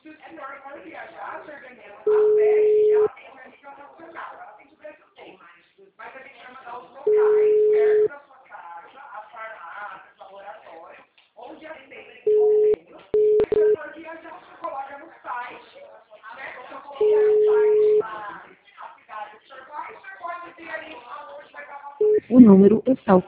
É normal viajar, você organiza a festa, ela tem uma indicação do seu carro, ela tem diversos temas. Mas a gente vai mandar os locais perto da sua casa, as farmácias, laboratório, onde atendem esse convênio. E se você for viajar, você coloca no site, né? Se eu colocar no site a cidade do seu pai, você pode ver ali aonde vai estar passando. O número está